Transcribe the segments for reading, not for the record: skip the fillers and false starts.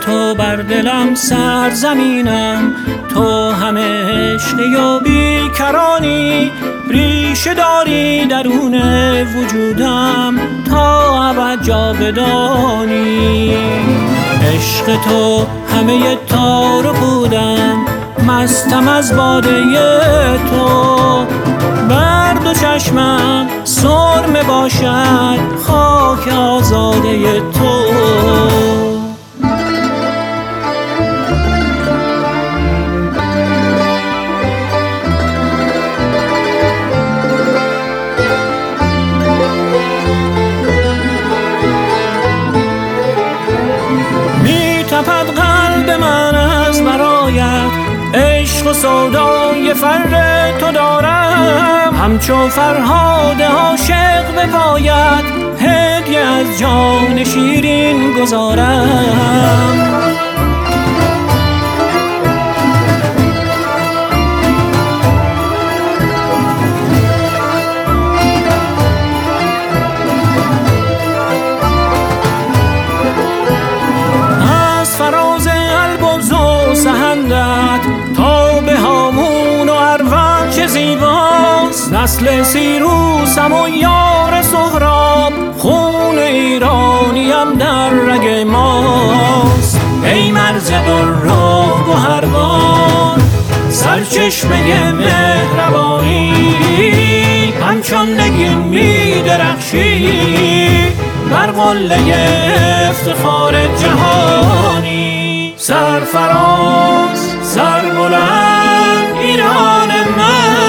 تو بر دلم سرزمینم، تو همه عشقی و بیکرانی، ریشه داری درون وجودم تا ابد جاودانی. عشق تو همه تار بودم، مستم از باده تو، بر دو چشمم سرمه باشد خاک آزاده تو. تپد قلب من از برایت، عشق و سودای فر تو دارم، همچو فرهاد عاشق به پایت، هدیه از جان شیرین گذارم. تا به هامون و اروان چه زیباست، نسل سیروسم و یار سهراب، خون ایرانیم در رگ ماست. ای مرز در و گوهربار، سرچشمه مهربانی، همچون نگین می درخشی بر قله افتخار جهانی. سرفراز سربلند ایران من،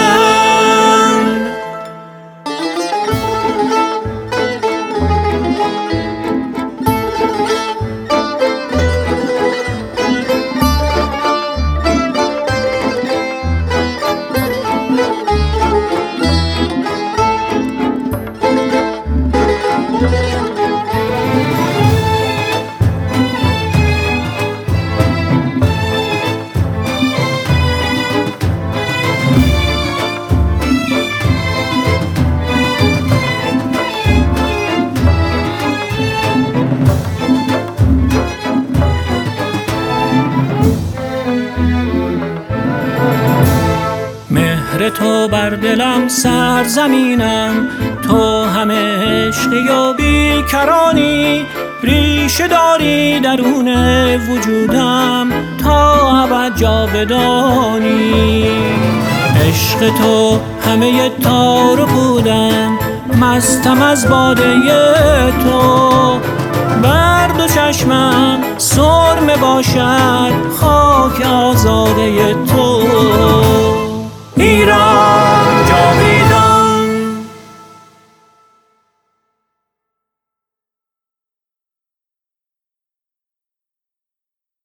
تو بر دلم سرزمینم، تو همه عشقی و بیکرانی، ریشه داری درون وجودم تا ابد جاودانی. عشق تو همه تار بودم، مستم از باده تو، بر دو چشمم سرمه باشد خاک آزاده تو.